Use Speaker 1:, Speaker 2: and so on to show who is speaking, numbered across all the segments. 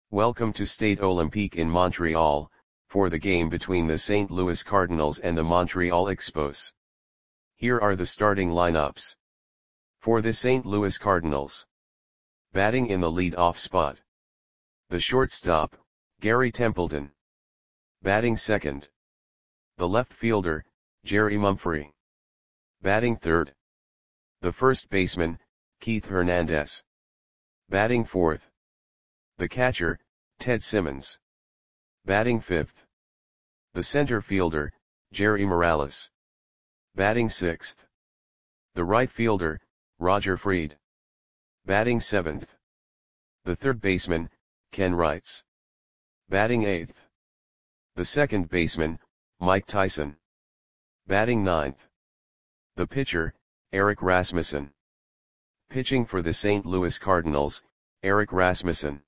Speaker 1: Welcome to Stade Olympique in Montreal, for the game between the St. Louis Cardinals and the Montreal Expos. Here are the starting lineups. For the St. Louis Cardinals. Batting in the lead-off spot. The shortstop, Gary Templeton. Batting second. The left fielder, Jerry Mumphrey. Batting third. The first baseman, Keith Hernandez. Batting fourth. The catcher, Ted Simmons. Batting fifth. The center fielder, Jerry Morales. Batting sixth. The right fielder, Roger Freed. Batting seventh. The third baseman, Ken Wrights. Batting eighth. The second baseman, Mike Tyson. Batting ninth. The pitcher, Eric Rasmussen. Pitching for the St. Louis Cardinals, Eric Rasmussen.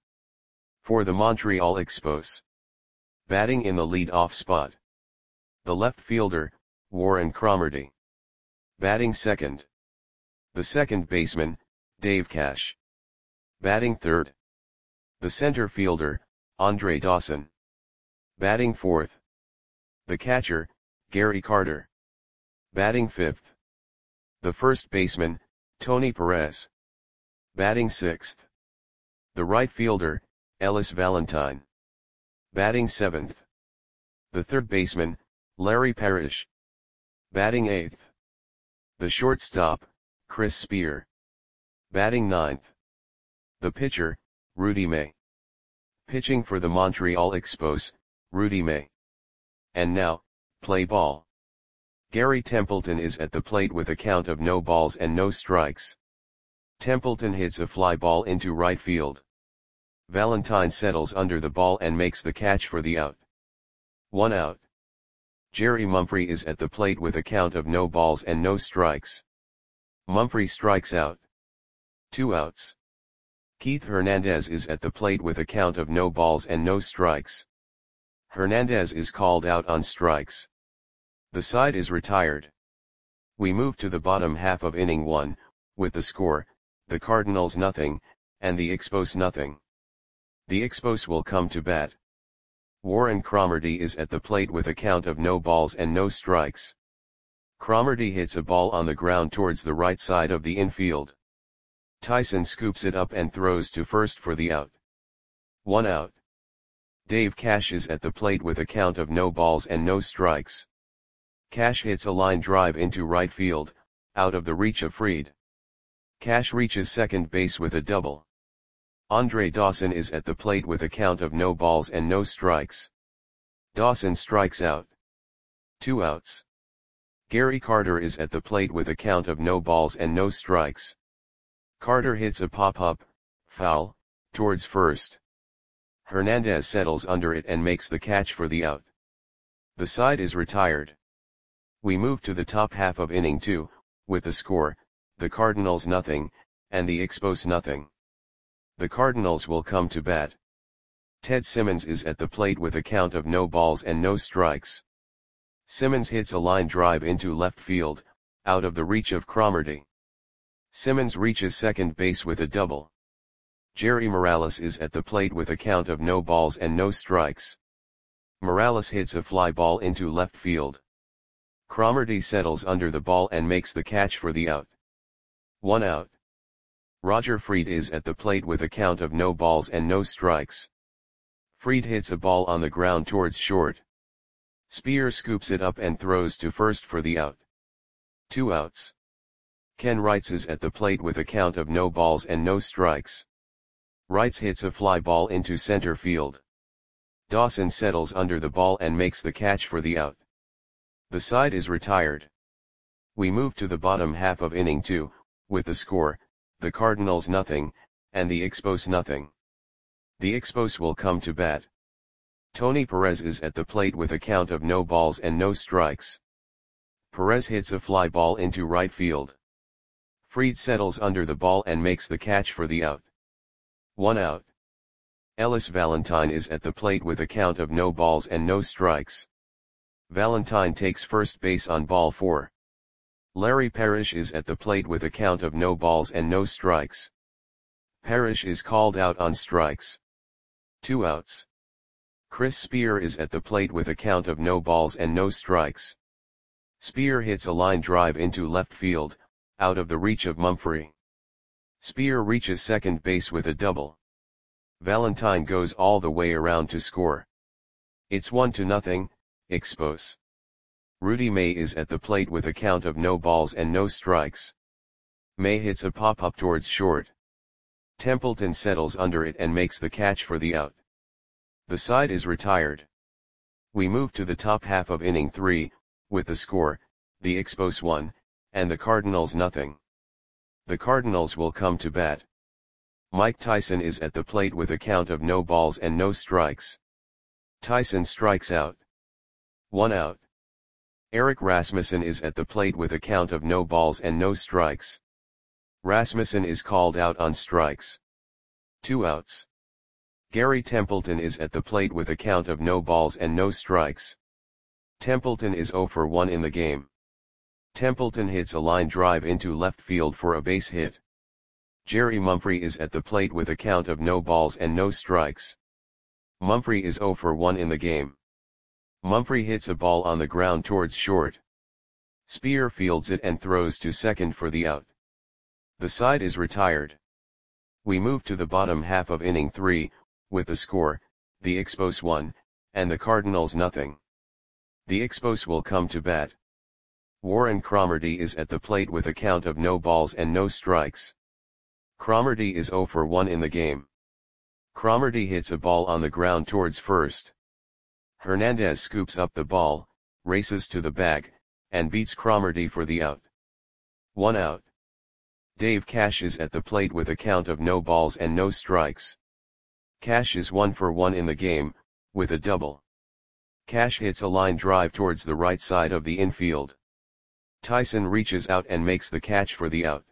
Speaker 1: For the Montreal Expos. Batting in the lead-off spot. The left fielder, Warren Cromartie. Batting second. The second baseman, Dave Cash. Batting third. The center fielder, Andre Dawson. Batting fourth. The catcher, Gary Carter. Batting fifth. The first baseman, Tony Perez. Batting sixth. The right fielder, Ellis Valentine. Batting seventh. The third baseman, Larry Parrish. Batting eighth. The shortstop, Chris Spear. Batting ninth. The pitcher, Rudy May. Pitching for the Montreal Expos, Rudy May. And now, play ball. Gary Templeton is at the plate with a count of no balls and no strikes. Templeton hits a fly ball into right field. Valentine settles under the ball and makes the catch for the out. 1 out. Jerry Mumphrey is at the plate with a count of no balls and no strikes. Mumphrey strikes out. 2 outs. Keith Hernandez is at the plate with a count of no balls and no strikes. Hernandez is called out on strikes. The side is retired. We move to the bottom half of inning 1, with the score, the Cardinals nothing, and the Expos nothing. The Expos will come to bat. Warren Cromartie is at the plate with a count of no balls and no strikes. Cromartie hits a ball on the ground towards the right side of the infield. Tyson scoops it up and throws to first for the out. 1 out. Dave Cash is at the plate with a count of no balls and no strikes. Cash hits a line drive into right field, out of the reach of Freed. Cash reaches second base with a double. Andre Dawson is at the plate with a count of no balls and no strikes. Dawson strikes out. 2 outs. Gary Carter is at the plate with a count of no balls and no strikes. Carter hits a pop-up, foul, towards first. Hernandez settles under it and makes the catch for the out. The side is retired. We move to the top half of inning 2, with the score, the Cardinals nothing, and the Expos nothing. The Cardinals will come to bat. Ted Simmons is at the plate with a count of no balls and no strikes. Simmons hits a line drive into left field, out of the reach of Cromartie. Simmons reaches second base with a double. Jerry Morales is at the plate with a count of no balls and no strikes. Morales hits a fly ball into left field. Cromartie settles under the ball and makes the catch for the out. 1 out. Roger Freed is at the plate with a count of no balls and no strikes. Freed hits a ball on the ground towards short. Spear scoops it up and throws to first for the out. 2 outs. Ken Wrights is at the plate with a count of no balls and no strikes. Wrights hits a fly ball into center field. Dawson settles under the ball and makes the catch for the out. The side is retired. We move to the bottom half of inning 2, with the score, the Cardinals nothing, and the Expos nothing. The Expos will come to bat. Tony Perez is at the plate with a count of no balls and no strikes. Perez hits a fly ball into right field. Freed settles under the ball and makes the catch for the out. 1 out. Ellis Valentine is at the plate with a count of no balls and no strikes. Valentine takes first base on ball 4. Larry Parrish is at the plate with a count of no balls and no strikes. Parrish is called out on strikes. 2 outs. Chris Spear is at the plate with a count of no balls and no strikes. Spear hits a line drive into left field, out of the reach of Mumphrey. Spear reaches second base with a double. Valentine goes all the way around to score. It's 1-0, Expos. Rudy May is at the plate with a count of no balls and no strikes. May hits a pop-up towards short. Templeton settles under it and makes the catch for the out. The side is retired. We move to the top half of inning 3, with the score, the Expos 1, and the Cardinals nothing. The Cardinals will come to bat. Mike Tyson is at the plate with a count of no balls and no strikes. Tyson strikes out. 1 out. Eric Rasmussen is at the plate with a count of no balls and no strikes. Rasmussen is called out on strikes. 2 outs. Gary Templeton is at the plate with a count of no balls and no strikes. Templeton is 0 for 1 in the game. Templeton hits a line drive into left field for a base hit. Jerry Mumphrey is at the plate with a count of no balls and no strikes. Mumphrey is 0 for 1 in the game. Mumphrey hits a ball on the ground towards short. Spear fields it and throws to second for the out. The side is retired. We move to the bottom half of inning 3, with the score, the Expos 1, and the Cardinals nothing. The Expos will come to bat. Warren Cromartie is at the plate with a count of no balls and no strikes. Cromartie is 0 for 1 in the game. Cromartie hits a ball on the ground towards first. Hernandez scoops up the ball, races to the bag, and beats Cromartie for the out. 1 out. Dave Cash is at the plate with a count of no balls and no strikes. Cash is 1 for 1 in the game, with a double. Cash hits a line drive towards the right side of the infield. Tyson reaches out and makes the catch for the out.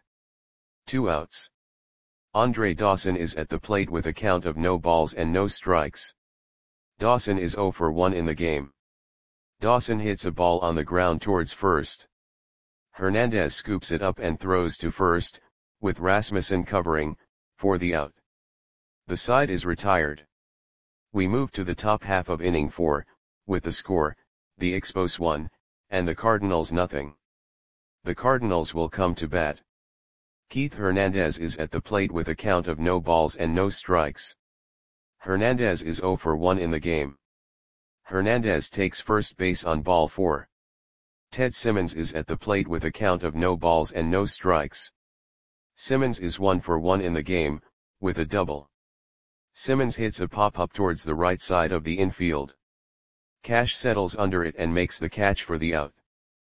Speaker 1: 2 outs. Andre Dawson is at the plate with a count of no balls and no strikes. Dawson is 0 for 1 in the game. Dawson hits a ball on the ground towards first. Hernandez scoops it up and throws to first, with Rasmussen covering, for the out. The side is retired. We move to the top half of inning 4, with the score, the Expos 1, and the Cardinals nothing. The Cardinals will come to bat. Keith Hernandez is at the plate with a count of no balls and no strikes. Hernandez is 0 for 1 in the game. Hernandez takes first base on ball 4. Ted Simmons is at the plate with a count of no balls and no strikes. Simmons is 1 for 1 in the game, with a double. Simmons hits a pop-up towards the right side of the infield. Cash settles under it and makes the catch for the out.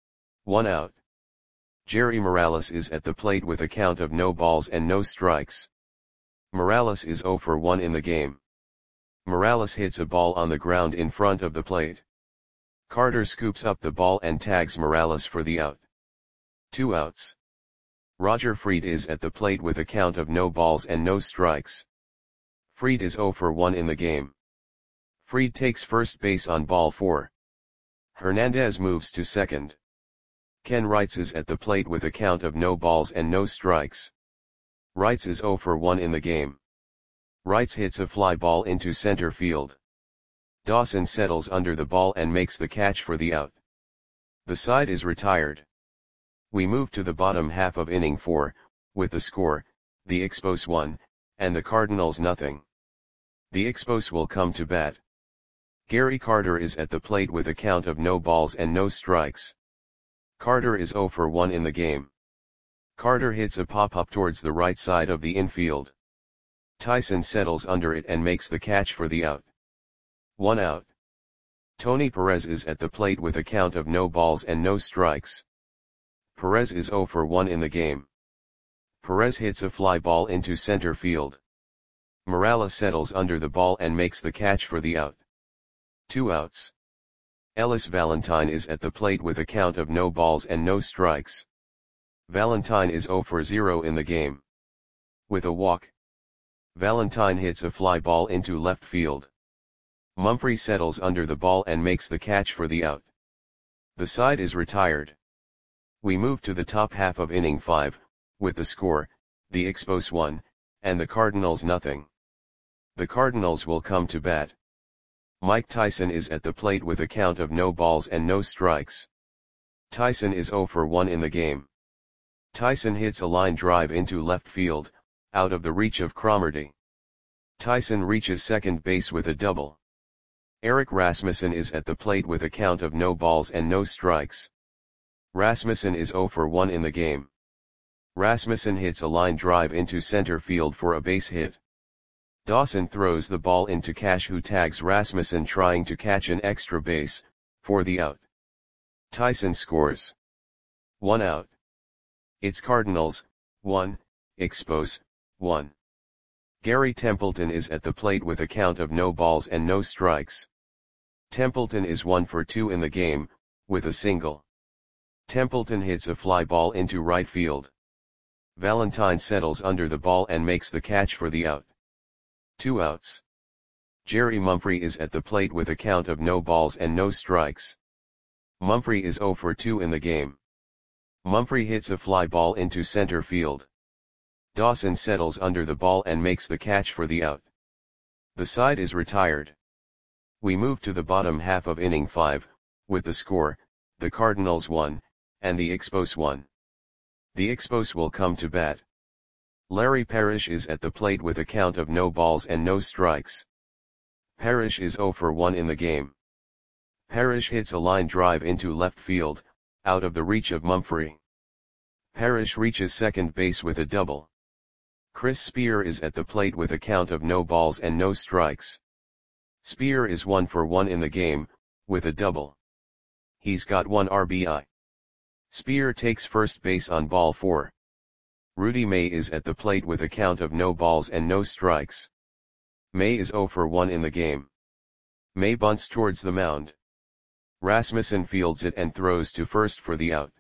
Speaker 1: 1 out. Jerry Morales is at the plate with a count of no balls and no strikes. Morales is 0 for 1 in the game. Morales hits a ball on the ground in front of the plate. Carter scoops up the ball and tags Morales for the out. 2 outs. Roger Freed is at the plate with a count of no balls and no strikes. Freed is 0 for 1 in the game. Freed takes first base on ball 4. Hernandez moves to second. Ken Wrights is at the plate with a count of no balls and no strikes. Wrights is 0 for 1 in the game. Wrights hits a fly ball into center field. Dawson settles under the ball and makes the catch for the out. The side is retired. We move to the bottom half of inning 4, with the score, the Expos 1, and the Cardinals nothing. The Expos will come to bat. Gary Carter is at the plate with a count of no balls and no strikes. Carter is 0 for 1 in the game. Carter hits a pop-up towards the right side of the infield. Tyson settles under it and makes the catch for the out. 1 out. Tony Perez is at the plate with a count of no balls and no strikes. Perez is 0 for 1 in the game. Perez hits a fly ball into center field. Morales settles under the ball and makes the catch for the out. 2 outs. Ellis Valentine is at the plate with a count of no balls and no strikes. Valentine is 0 for 0 in the game. With a walk, Valentine hits a fly ball into left field. Mumphrey settles under the ball and makes the catch for the out. The side is retired. We move to the top half of inning 5, with the score, the Expos 1, and the Cardinals nothing. The Cardinals will come to bat. Mike Tyson is at the plate with a count of no balls and no strikes. Tyson is 0 for 1 in the game. Tyson hits a line drive into left field, out of the reach of Cromartie. Tyson reaches second base with a double. Erik Rasmussen is at the plate with a count of no balls and no strikes. Rasmussen is 0 for 1 in the game. Rasmussen hits a line drive into center field for a base hit. Dawson throws the ball into Cash, who tags Rasmussen trying to catch an extra base, for the out. Tyson scores. 1 out. It's Cardinals, 1, Expos, 1. Gary Templeton is at the plate with a count of no balls and no strikes. Templeton is 1 for 2 in the game, with a single. Templeton hits a fly ball into right field. Valentine settles under the ball and makes the catch for the out. 2 outs. Jerry Mumphrey is at the plate with a count of no balls and no strikes. Mumphrey is 0 for 2 in the game. Mumphrey hits a fly ball into center field. Dawson settles under the ball and makes the catch for the out. The side is retired. We move to the bottom half of inning 5, with the score, the Cardinals 1, and the Expos 1. The Expos will come to bat. Larry Parrish is at the plate with a count of no balls and no strikes. Parrish is 0 for 1 in the game. Parrish hits a line drive into left field, out of the reach of Mumphrey. Parrish reaches second base with a double. Chris Spear is at the plate with a count of no balls and no strikes. Spear is 1 for 1 in the game, with a double. He's got 1 RBI. Spear takes first base on ball 4. Rudy May is at the plate with a count of no balls and no strikes. May is 0 for 1 in the game. May bunts towards the mound. Rasmussen fields it and throws to first for the out.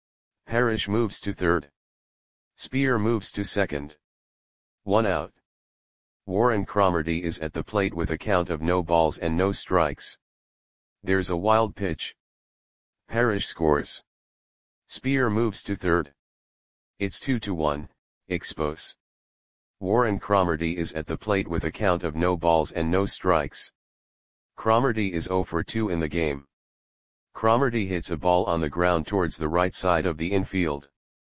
Speaker 1: Parrish moves to third. Spear moves to second. 1 out. Warren Cromartie is at the plate with a count of no balls and no strikes. There's a wild pitch. Parrish scores. Spear moves to third. It's 2-1, Expos. Warren Cromartie is at the plate with a count of no balls and no strikes. Cromartie is 0 for 2 in the game. Cromartie hits a ball on the ground towards the right side of the infield.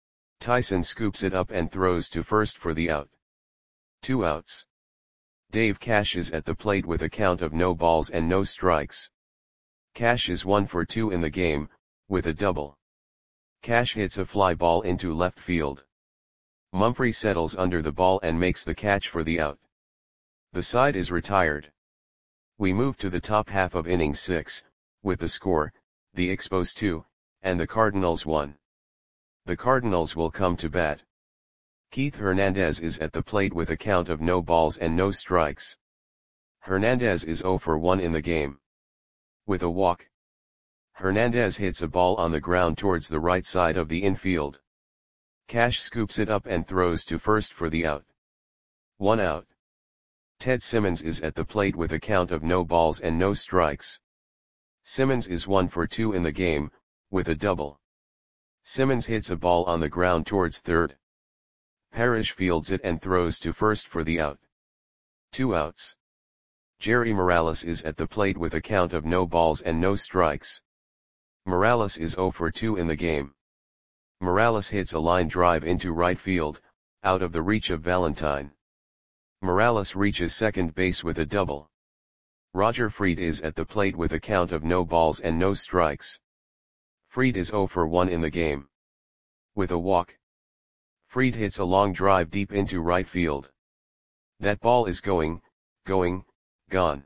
Speaker 1: Tyson scoops it up and throws to first for the out. 2 outs. Dave Cash is at the plate with a count of no balls and no strikes. Cash is 1 for 2 in the game, with a double. Cash hits a fly ball into left field. Mumphrey settles under the ball and makes the catch for the out. The side is retired. We move to the top half of inning 6, with the score, the Expos 2, and the Cardinals 1. The Cardinals will come to bat. Keith Hernandez is at the plate with a count of no balls and no strikes. Hernandez is 0 for 1 in the game. With a walk. Hernandez hits a ball on the ground towards the right side of the infield. Cash scoops it up and throws to first for the out. 1 out. Ted Simmons is at the plate with a count of no balls and no strikes. Simmons is 1 for 2 in the game, with a double. Simmons hits a ball on the ground towards third. Parrish fields it and throws to first for the out. 2 outs. Jerry Morales is at the plate with a count of no balls and no strikes. Morales is 0 for 2 in the game. Morales hits a line drive into right field, out of the reach of Valentine. Morales reaches second base with a double. Roger Freed is at the plate with a count of no balls and no strikes. Freed is 0 for 1 in the game. With a walk. Freed hits a long drive deep into right field. That ball is going, gone.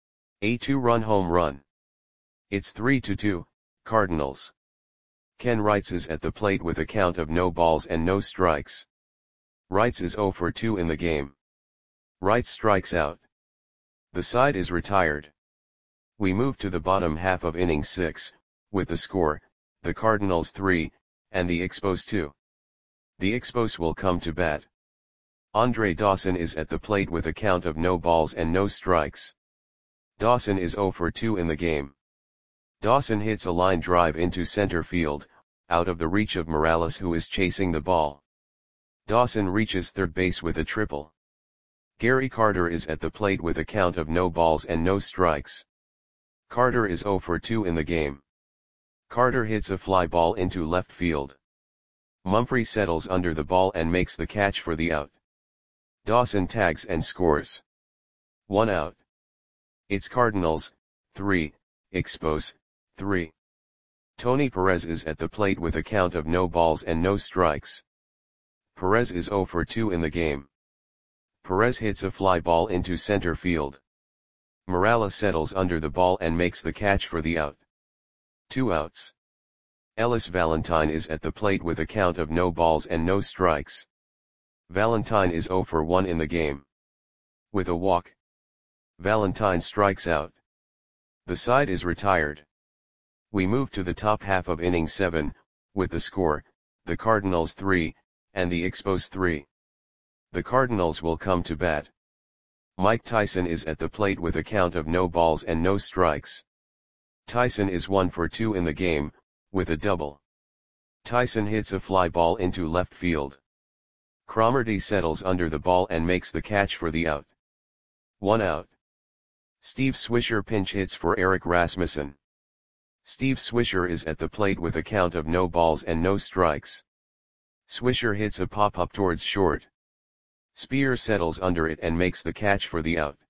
Speaker 1: A 2-run home run. It's 3-2, Cardinals. Ken Wrights is at the plate with a count of no balls and no strikes. Wrights is 0 for 2 in the game. Wrights strikes out. The side is retired. We move to the bottom half of inning 6, with the score, the Cardinals 3, and the Expos 2. The Expos will come to bat. Andre Dawson is at the plate with a count of no balls and no strikes. Dawson is 0 for 2 in the game. Dawson hits a line drive into center field, out of the reach of Morales, who is chasing the ball. Dawson reaches third base with a triple. Gary Carter is at the plate with a count of no balls and no strikes. Carter is 0 for 2 in the game. Carter hits a fly ball into left field. Mumphrey settles under the ball and makes the catch for the out. Dawson tags and scores. 1 out. It's Cardinals, 3, Expos, 3. Tony Perez is at the plate with a count of no balls and no strikes. Perez is 0 for 2 in the game. Perez hits a fly ball into center field. Morales settles under the ball and makes the catch for the out. 2 outs. Ellis Valentine is at the plate with a count of no balls and no strikes. Valentine is 0 for 1 in the game. With a walk, Valentine strikes out. The side is retired. We move to the top half of inning 7, with the score, the Cardinals 3, and the Expos 3. The Cardinals will come to bat. Mike Tyson is at the plate with a count of no balls and no strikes. Tyson is 1 for 2 in the game, with a double. Tyson hits a fly ball into left field. Cromartie settles under the ball and makes the catch for the out. 1 out. Steve Swisher pinch hits for Eric Rasmussen. Steve Swisher is at the plate with a count of no balls and no strikes. Swisher hits a pop-up towards short. Spear settles under it and makes the catch for the out.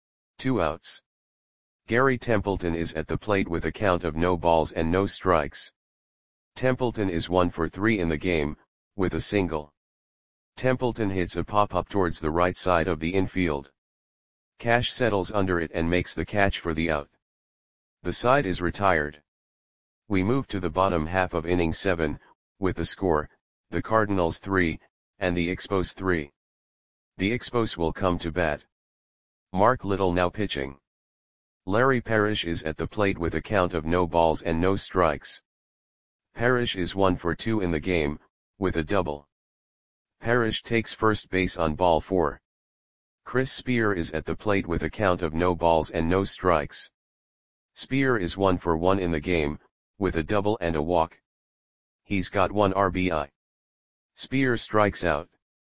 Speaker 1: 2 outs. Gary Templeton is at the plate with a count of no balls and no strikes. Templeton is 1 for 3 in the game, with a single. Templeton hits a pop-up towards the right side of the infield. Cash settles under it and makes the catch for the out. The side is retired. We move to the bottom half of inning 7, with the score, the Cardinals 3, and the Expos 3. The Expos will come to bat. Mark Little now pitching. Larry Parrish is at the plate with a count of no balls and no strikes. Parrish is 1 for 2 in the game, with a double. Parrish takes first base on ball 4. Chris Spear is at the plate with a count of no balls and no strikes. Spear is 1 for 1 in the game, with a double and a walk. He's got 1 RBI. Spear strikes out.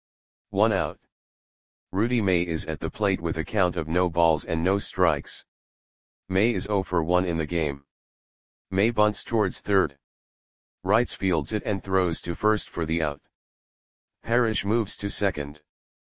Speaker 1: 1 out. Rudy May is at the plate with a count of no balls and no strikes. May is 0 for 1 in the game. May bunts towards third. Wrights fields it and throws to first for the out. Parrish moves to second.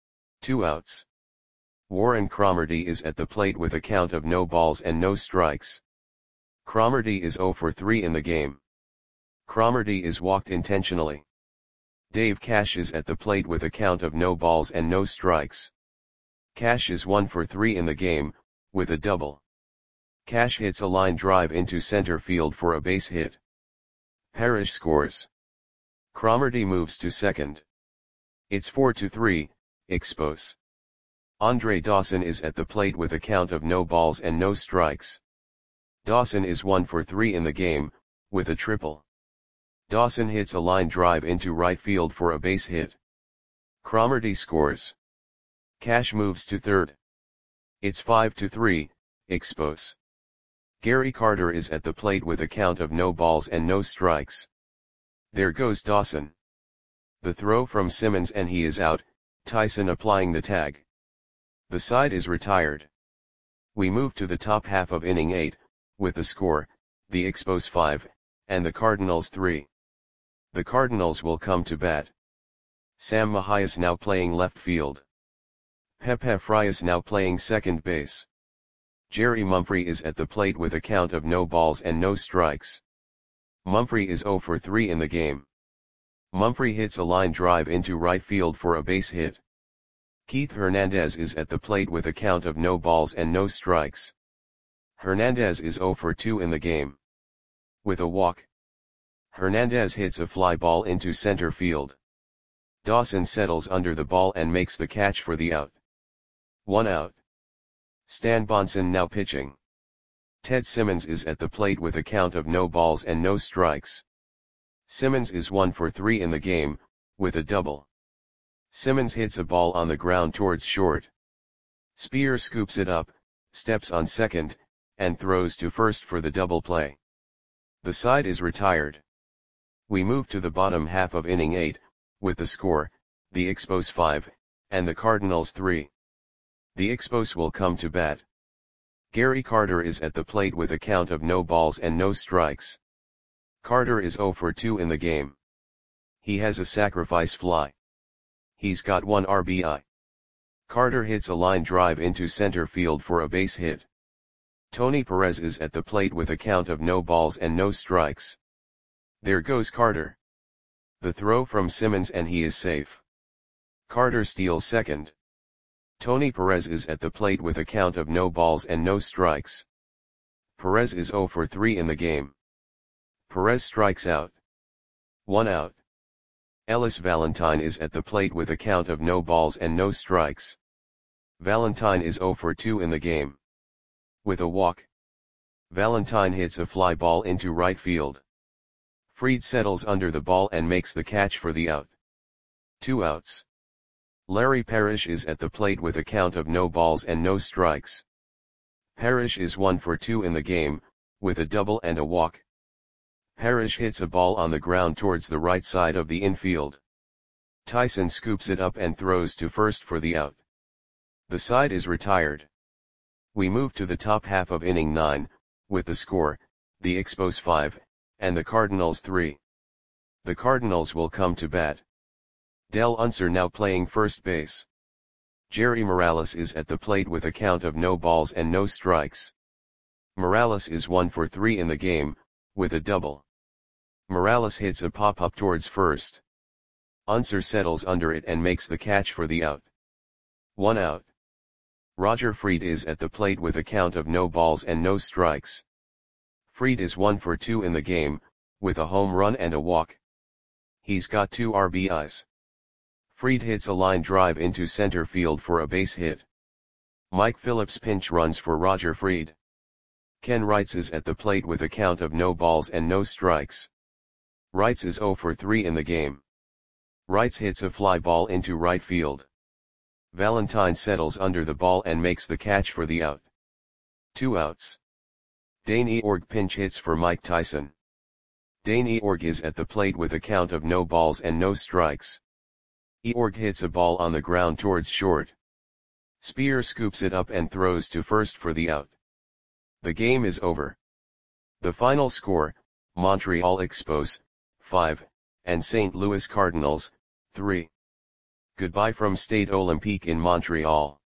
Speaker 1: 2 outs. Warren Cromartie is at the plate with a count of no balls and no strikes. Cromartie is 0 for 3 in the game. Cromartie is walked intentionally. Dave Cash is at the plate with a count of no balls and no strikes. Cash is 1 for 3 in the game, with a double. Cash hits a line drive into center field for a base hit. Parrish scores. Cromartie moves to second. It's 4-3, Expos. Andre Dawson is at the plate with a count of no balls and no strikes. Dawson is 1 for 3 in the game, with a triple. Dawson hits a line drive into right field for a base hit. Cromartie scores. Cash moves to third. It's 5-3, Expos. Gary Carter is at the plate with a count of no balls and no strikes. There goes Dawson. The throw from Simmons and he is out, Tyson applying the tag. The side is retired. We move to the top half of inning 8, with the score, the Expos 5, and the Cardinals 3. The Cardinals will come to bat. Sam Mahias now playing left field. Pepe Frias now playing second base. Jerry Mumphrey is at the plate with a count of no balls and no strikes. Mumphrey is 0 for 3 in the game. Mumphrey hits a line drive into right field for a base hit. Keith Hernandez is at the plate with a count of no balls and no strikes. Hernandez is 0 for 2 in the game. With a walk, Hernandez hits a fly ball into center field. Dawson settles under the ball and makes the catch for the out. 1 out. Stan Bonson now pitching. Ted Simmons is at the plate with a count of no balls and no strikes. Simmons is 1 for 3 in the game, with a double. Simmons hits a ball on the ground towards short. Spear scoops it up, steps on second, and throws to first for the double play. The side is retired. We move to the bottom half of inning 8, with the score, the Expos 5, and the Cardinals 3. The Expos will come to bat. Gary Carter is at the plate with a count of no balls and no strikes. Carter is 0 for 2 in the game. He has a sacrifice fly. He's got 1 RBI. Carter hits a line drive into center field for a base hit. Tony Perez is at the plate with a count of no balls and no strikes. There goes Carter. The throw from Simmons and he is safe. Carter steals second. Tony Perez is at the plate with a count of no balls and no strikes. Perez is 0 for 3 in the game. Perez strikes out. 1 out. Ellis Valentine is at the plate with a count of no balls and no strikes. Valentine is 0 for 2 in the game. With a walk, Valentine hits a fly ball into right field. Fried settles under the ball and makes the catch for the out. 2 outs. Larry Parrish is at the plate with a count of no balls and no strikes. Parrish is 1 for 2 in the game, with a double and a walk. Parrish hits a ball on the ground towards the right side of the infield. Tyson scoops it up and throws to first for the out. The side is retired. We move to the top half of inning 9, with the score, the Expos 5, and the Cardinals 3. The Cardinals will come to bat. Del Unser now playing first base. Jerry Morales is at the plate with a count of no balls and no strikes. Morales is 1 for 3 in the game, with a double. Morales hits a pop-up towards first. Unser settles under it and makes the catch for the out. 1 out. Roger Fried is at the plate with a count of no balls and no strikes. Fried is 1 for 2 in the game, with a home run and a walk. He's got 2 RBIs. Fried hits a line drive into center field for a base hit. Mike Phillips pinch runs for Roger Fried. Ken Wrights is at the plate with a count of no balls and no strikes. Wrights is 0 for 3 in the game. Wrights hits a fly ball into right field. Valentine settles under the ball and makes the catch for the out. 2 outs. Dane Eorg pinch hits for Mike Tyson. Dane Eorg is at the plate with a count of no balls and no strikes. Eorg hits a ball on the ground towards short. Spear scoops it up and throws to first for the out. The game is over. The final score, Montreal Expos, 5, and St. Louis Cardinals, 3. Goodbye from Stade Olympique in Montreal.